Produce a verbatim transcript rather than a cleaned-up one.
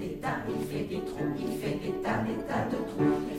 des tas, il fait des trous, il fait des tas, des tas de trous.